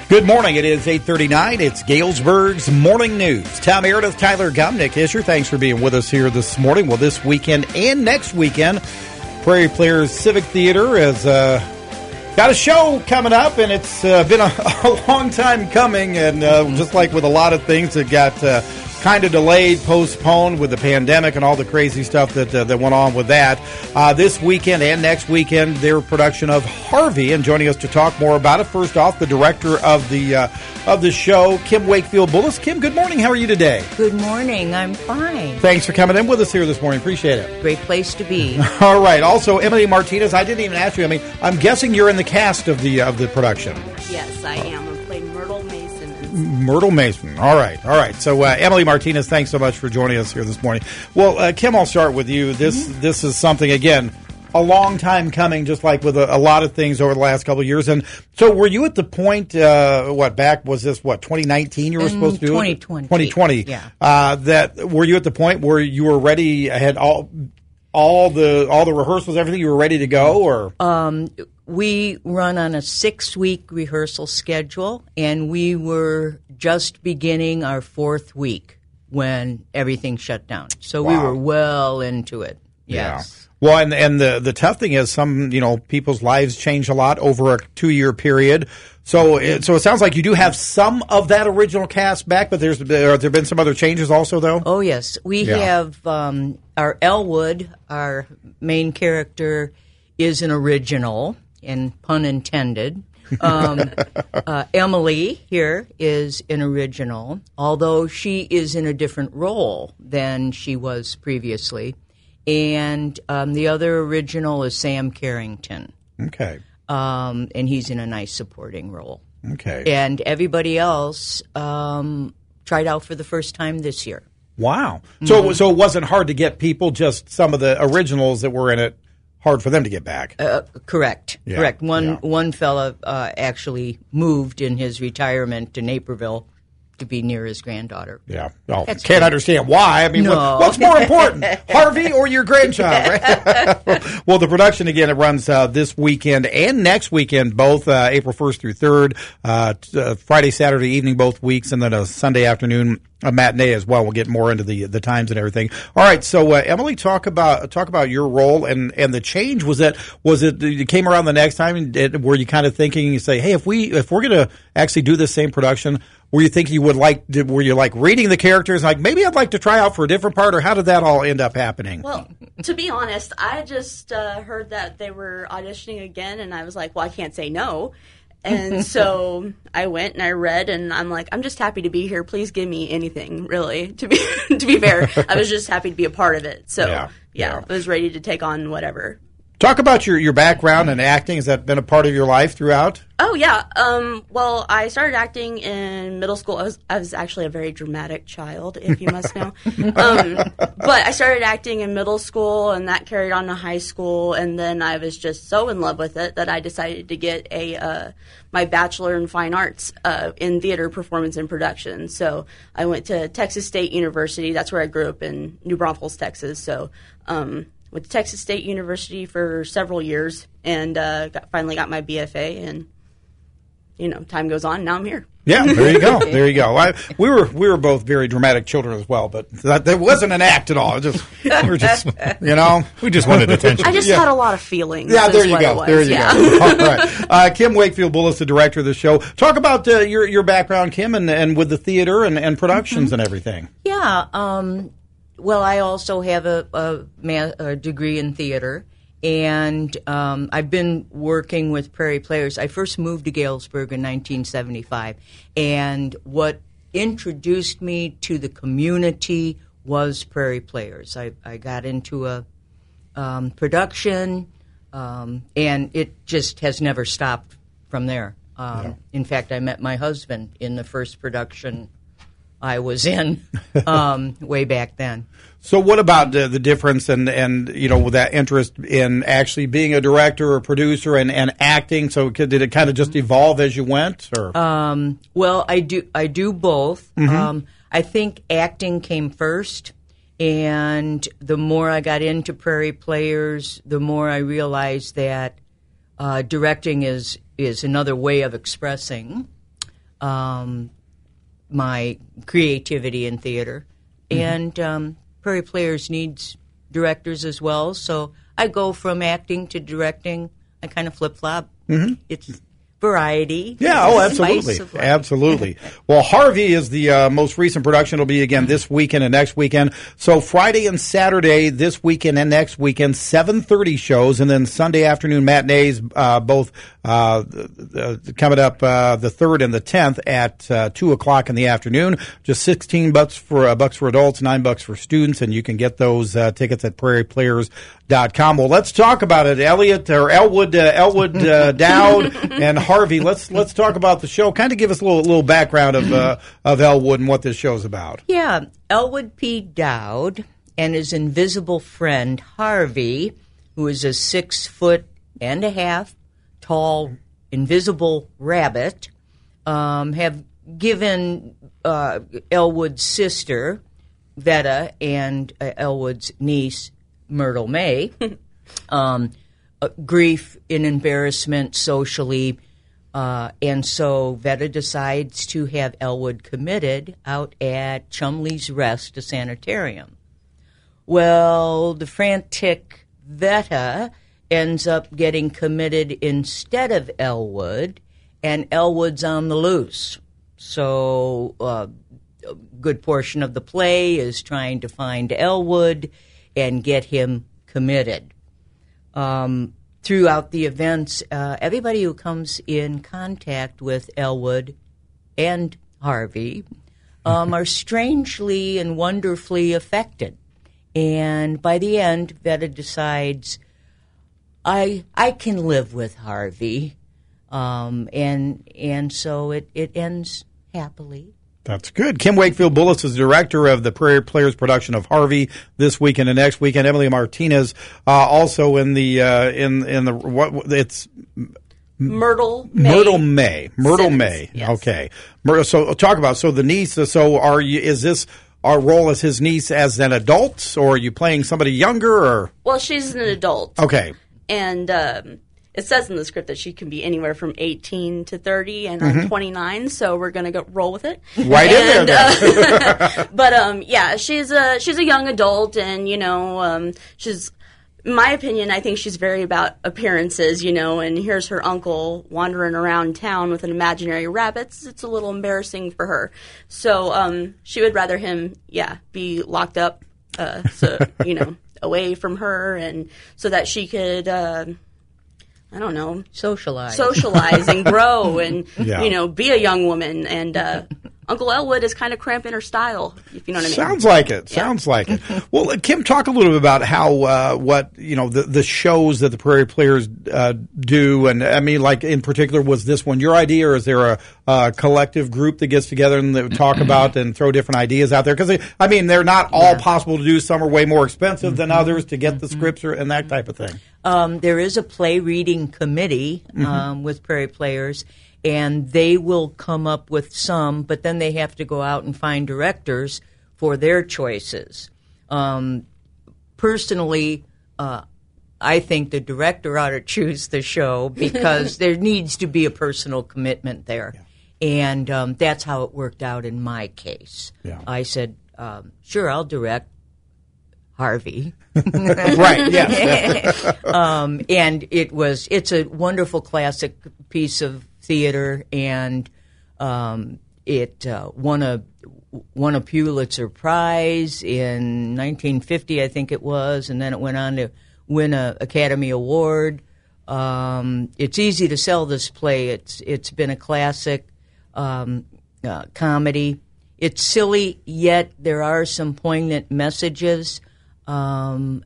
Good morning. It is 8:39. It's Galesburg's Morning News. Tom Meredith, Tyler Gum, Nick Hischer. Thanks for being with us here this morning. Well, this weekend and next weekend, Prairie Players Civic Theater has got a show coming up, and it's been a long time coming. And just like with a lot of things, it got kind of delayed, postponed with the pandemic and all the crazy stuff that went on with that. This weekend and next weekend, their production of Harvey. And joining us to talk more about it, first off, the director of the show, Kim Wakefield Bullis. Kim, good morning. How are you today? Good morning. I'm fine. Thanks for coming in with us here this morning. Appreciate it. Great place to be. All right. Also, Emily Martinez. I didn't even ask you. I mean, I'm guessing you're in the cast of the production. Yes, I am. I'm playing Myrtle Mason. Myrtle Mason. All right. So, Emily Martinez, thanks so much for joining us here this morning. Well, Kim, I'll start with you. This is something, again, a long time coming, just like with a lot of things over the last couple of years. And so were you at the point, 2019 you were supposed to do 2020. it? 2020. Yeah. Were you at the point where you were ready, had all the rehearsals, everything, you were ready to go? Or we run on a 6-week rehearsal schedule, and we were just beginning our 4th week when everything shut down. So we were well into it. Yes. Yeah. Well, and the tough thing is some, people's lives change a lot over a 2-year period. So it sounds like you do have some of that original cast back, but have there been some other changes also, though? Oh, yes. We have our Elwood, our main character, is an original, and pun intended. Emily here is an original, although she is in a different role than she was previously. And the other original is Sam Carrington. Okay. And he's in a nice supporting role. Okay. And everybody else tried out for the first time this year. Wow. So it wasn't hard to get people, just some of the originals that were in it, hard for them to get back. Correct. Yeah. Correct. One fella actually moved in his retirement to Naperville to be near his granddaughter. Yeah. Well, can't understand why. I mean, No. what's more important, Harvey or your grandchild, right? Well, the production, again, it runs this weekend and next weekend, both April 1st through 3rd, Friday, Saturday evening, both weeks, and then a Sunday afternoon a matinee as well. We'll get more into the times and everything. All right, so Emily, talk about your role and the change. Was it you came around the next time? And were you kind of thinking, you say, hey, if we're going to actually do this same production, were you thinking were you like reading the characters, like maybe I'd like to try out for a different part, or how did that all end up happening? Well, to be honest, I just heard that they were auditioning again, and I was like, well, I can't say no. And so I went and I read, and I'm like, I'm just happy to be here. Please give me anything, really. To be fair, I was just happy to be a part of it. So yeah, I was ready to take on whatever. Talk about your background in acting. Has that been a part of your life throughout? Oh, yeah. Well, I started acting in middle school. I was actually a very dramatic child, if you must know. But I started acting in middle school, and that carried on to high school. And then I was just so in love with it that I decided to get my Bachelor in Fine Arts in Theater, Performance, and Production. So I went to Texas State University. That's where I grew up, in New Braunfels, Texas. So went to Texas State University for several years, and finally got my BFA, and time goes on. Now I'm here. Yeah, there you go. There you go. We were both very dramatic children as well, but that wasn't an act at all. We just wanted attention. I just had a lot of feelings. Yeah, there you go. There you go. All right. Kim Wakefield Bullis, the director of the show. Talk about your background, Kim, and with the theater and productions and everything. Yeah. Well, I also have a degree in theater, and I've been working with Prairie Players. I first moved to Galesburg in 1975, and what introduced me to the community was Prairie Players. I got into a production, and it just has never stopped from there. In fact, I met my husband in the first production I was in way back then. So what about the difference and with that interest in actually being a director or producer and acting? So did it kind of just evolve as you went? Or? Well, I do both. Mm-hmm. I think acting came first, and the more I got into Prairie Players, the more I realized that directing is another way of expressing my creativity in theater. And Prairie Players needs directors as well, so I go from acting to directing. I kind of flip-flop. It's variety. Yeah, absolutely. Absolutely. Well, Harvey is the most recent production. It'll be again this weekend and next weekend. So Friday and Saturday this weekend and next weekend, 7:30 shows, and then Sunday afternoon matinees, both coming up the 3rd and the 10th at 2:00 in the afternoon. Just $16 for adults, $9 for students, and you can get those tickets at prairieplayers.com. Well, let's talk about it, Elliot or Elwood Dowd and Harvey. Let's talk about the show. Kind of give us a little background of Elwood and what this show's about. Yeah, Elwood P. Dowd and his invisible friend Harvey, who is a 6'1.5" tall invisible rabbit, have given Elwood's sister Vetta and Elwood's niece Myrtle May grief and embarrassment socially. And so Vetta decides to have Elwood committed out at Chumley's Rest, a sanitarium. Well, the frantic Vetta ends up getting committed instead of Elwood, and Elwood's on the loose. So a good portion of the play is trying to find Elwood and get him committed. Throughout the events, everybody who comes in contact with Elwood and Harvey are strangely and wonderfully affected. And by the end, Vetta decides, I can live with Harvey. And so it ends happily. That's good. Kim Wakefield Bullis is director of the Prairie Players production of Harvey this weekend and next weekend. Emily Martinez also in the Myrtle May. Yes. Okay. So talk about the niece. So is this our role as his niece as an adult, or are you playing somebody younger? Or well, she's an adult. Okay. And it says in the script that she can be anywhere from 18 to 30, and I'm 29, so we're gonna roll with it. Right in there. But yeah, she's a young adult, and she's. In my opinion, I think she's very about appearances, and here's her uncle wandering around town with an imaginary rabbit. It's a little embarrassing for her. So she would rather him, be locked up, away from her, and so that she could, socialize and grow and, be a young woman. And Uncle Elwood is kind of cramping her style, if you know what I mean. Sounds like it. Sounds like it. Well, Kim, talk a little bit about how the shows that the Prairie Players do, and I mean, like in particular, was this one your idea, or is there a collective group that gets together and they talk about and throw different ideas out there? Because they're not all possible to do. Some are way more expensive than others to get the scripts and that type of thing. There is a play reading committee with Prairie Players. And they will come up with some, but then they have to go out and find directors for their choices. Personally, I think the director ought to choose the show because there needs to be a personal commitment there. Yeah. And that's how it worked out in my case. Yeah. I said, sure, I'll direct Harvey. Right, yes. And it's a wonderful classic piece of theater, and it won a Pulitzer Prize in 1950, I think it was, and then it went on to win an Academy Award. It's easy to sell this play. It's been a classic comedy. It's silly, yet there are some poignant messages, and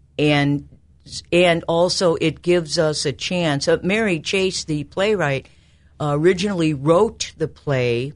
also it gives us a chance. Mary Chase, the playwright, originally wrote the play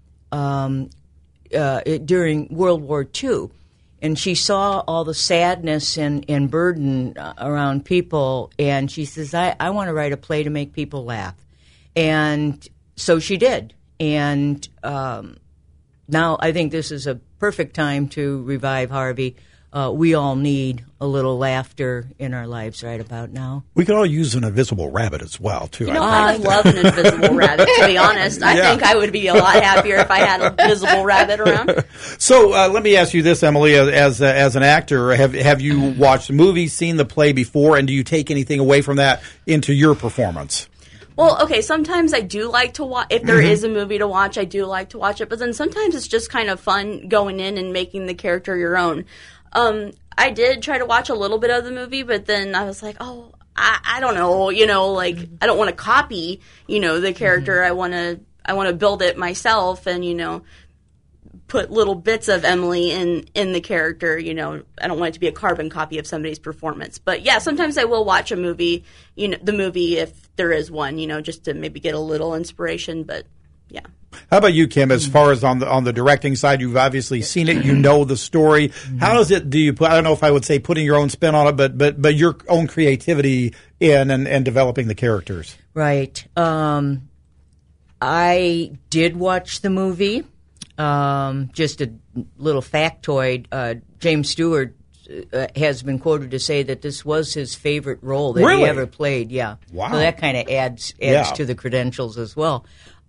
during World War II, and she saw all the sadness and burden around people, and she says, I want to write a play to make people laugh. And so she did. And now I think this is a perfect time to revive Harvey. we all need a little laughter in our lives right about now. We could all use an invisible rabbit as well, too. You know, I love an invisible rabbit, to be honest. I think I would be a lot happier if I had an invisible rabbit around. So let me ask you this, Emily, as an actor, have you watched the movie, seen the play before, and do you take anything away from that into your performance? Well, okay, sometimes I do like to watch, if there is a movie to watch, I do like to watch it, but then sometimes it's just kind of fun going in and making the character your own. I did try to watch a little bit of the movie, but then I was like, I don't know, like, I don't want to copy, the character. I want to build it myself and, put little bits of Emily in the character, I don't want it to be a carbon copy of somebody's performance. But yeah, sometimes I will watch a movie, the movie if there is one, just to maybe get a little inspiration, but yeah. How about you, Kim? As far as on the directing side, you've obviously seen it. You know the story. How does it? Do you? I don't know if I would say putting your own spin on it, but your own creativity in and developing the characters. Right. I did watch the movie. Just a little factoid. James Stewart has been quoted to say that this was his favorite role that he ever played. Yeah. Wow. So that kind of adds to the credentials as well.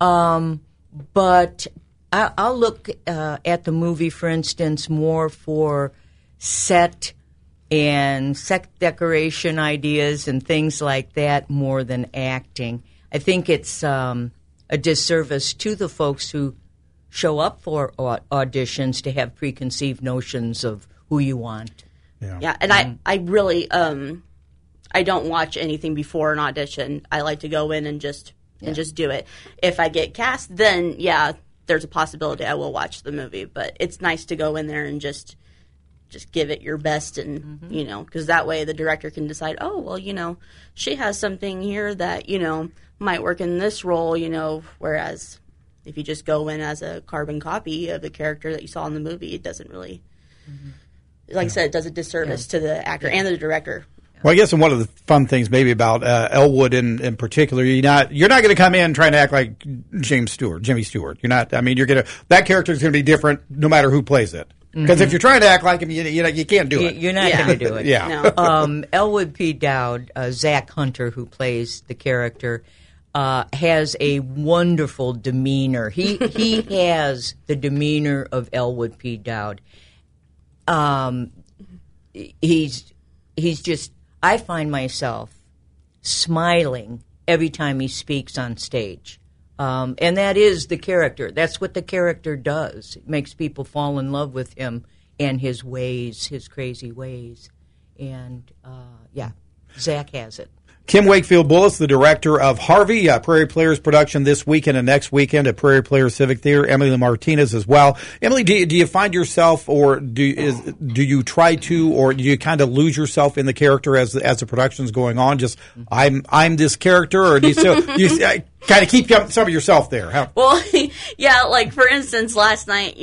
But I'll look at the movie, for instance, more for set and set decoration ideas and things like that more than acting. I think it's a disservice to the folks who show up for auditions to have preconceived notions of who you want. Yeah, and I really I don't watch anything before an audition. I like to go in and just do it. If I get cast, then there's a possibility I will watch the movie. But it's nice to go in there and just give it your best, and because that way the director can decide, oh well, she has something here that might work in this role, whereas if you just go in as a carbon copy of the character that you saw in the movie, it doesn't really, like I said, it does a disservice to the actor and the director. Well, I guess one of the fun things maybe about Elwood in particular, you're not going to come in trying to act like Jimmy Stewart. You're not. I mean, that character is going to be different no matter who plays it. Because if you're trying to act like him, you can't do it. You're not going to do it. No. Elwood P. Dowd, Zach Hunter, who plays the character, has a wonderful demeanor. He has the demeanor of Elwood P. Dowd. He's just. I find myself smiling every time he speaks on stage. And that is the character. That's what the character does. It makes people fall in love with him and his ways, his crazy ways. And, Zach has it. Kim Wakefield-Bullis, the director of Harvey, Prairie Players production this weekend and next weekend at Prairie Players Civic Theater. Emily Martinez as well. Emily, do you find yourself, or do you try to, or do you kind of lose yourself in the character as the production's going on? Just I'm this character, or do you still kind of keep some of yourself there? Huh? Well, yeah, like for instance, last night,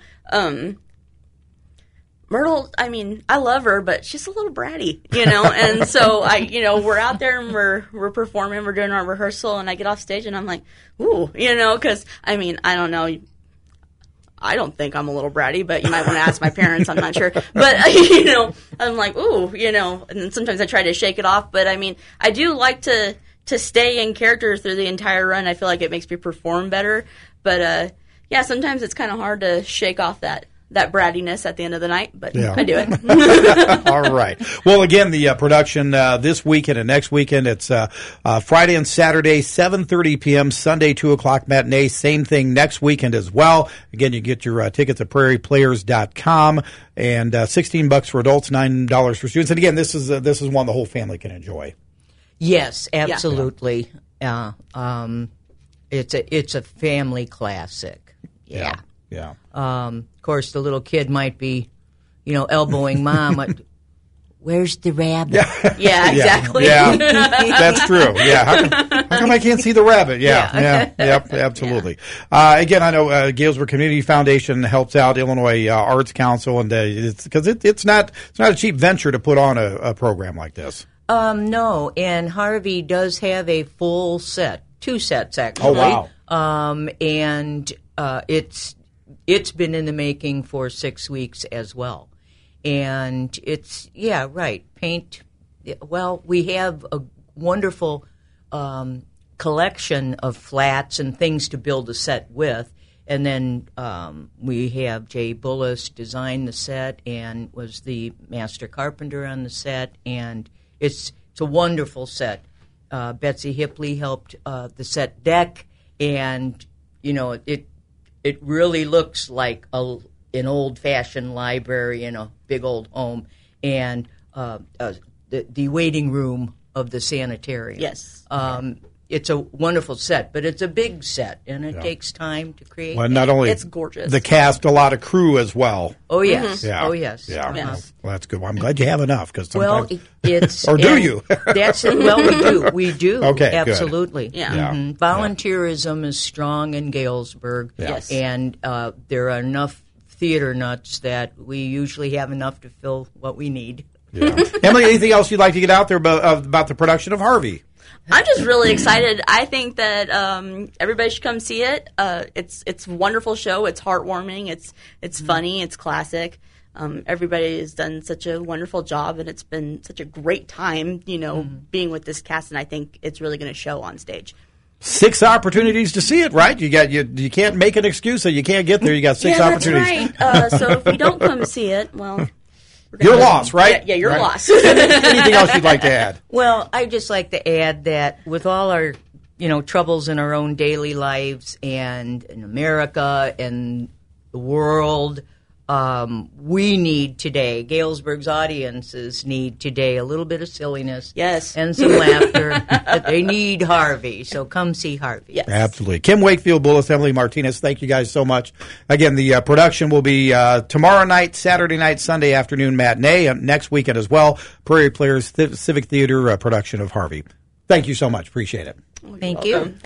Myrtle, I mean, I love her, but she's a little bratty, and so we're out there and we're performing, we're doing our rehearsal, and I get off stage and I'm like, ooh, because, I mean, I don't know, I don't think I'm a little bratty, but you might want to ask my parents, I'm not sure, but, I'm like, ooh, and sometimes I try to shake it off, but I mean, I do like to stay in character through the entire run. I feel like it makes me perform better, but, sometimes it's kind of hard to shake off that brattiness at the end of the night, but I do it. All right. Well, again, the production this weekend and next weekend, it's Friday and Saturday, 7:30 p.m., Sunday, 2 o'clock matinee. Same thing next weekend as well. Again, you get your tickets at prairieplayers.com, and $16 for adults, $9 for students. And again, this is one the whole family can enjoy. Yes, absolutely. Yeah. It's a family classic. Yeah. Yeah. Of course, the little kid might be, elbowing mom. Where's the rabbit? Yeah, exactly. Yeah, that's true. Yeah, how come I can't see the rabbit? Yep, absolutely. Yeah. Again, I know Galesburg Community Foundation helps out Illinois Arts Council, and it's not a cheap venture to put on a program like this. No, and Harvey does have a full set, 2 sets actually. Oh wow. And it's been in the making for 6 weeks as well. And it's, right, paint. Well, we have a wonderful collection of flats and things to build a set with. And then we have Jay Bullis design the set and was the master carpenter on the set. And it's a wonderful set. Betsy Hipley helped the set deck. And, it really looks like an old-fashioned library in a big old home. And the waiting room of the sanitarium. Yes. It's a wonderful set, but it's a big set, and it takes time to create. Well, not only it's gorgeous. The cast, a lot of crew as well. Oh yes, Yeah. oh yes, Yeah. Yes. Well, that's good. Well, I'm glad you have enough because sometimes. It's Or do you? We do. Okay, good. Absolutely. Yeah. Yeah. Mhm. Volunteerism is strong in Galesburg. Yes. And there are enough theater nuts that we usually have enough to fill what we need. Yeah. Emily, anything else you'd like to get out there about the production of Harvey? I'm just really excited. I think that everybody should come see it. It's a wonderful show. It's heartwarming. It's funny. It's classic. Everybody has done such a wonderful job, and it's been such a great time, being with this cast. And I think it's really going to show on stage. 6 opportunities to see it, right? You can't make an excuse that you can't get there. You got 6 opportunities. That's right. So if you don't come see it, well, You're lost, right? Yeah, you're right. lost. Anything else you'd like to add? Well, I'd just like to add that with all our, troubles in our own daily lives and in America and the world, we need today, Galesburg's audiences need today a little bit of silliness. Yes. And some laughter. But they need Harvey, so come see Harvey. Yes. Absolutely. Kim Wakefield, Bullis, Emily Martinez, thank you guys so much. Again, the production will be tomorrow night, Saturday night, Sunday afternoon matinee, and next weekend as well. Prairie Players Civic Theater production of Harvey. Thank you so much. Appreciate it. Thank you.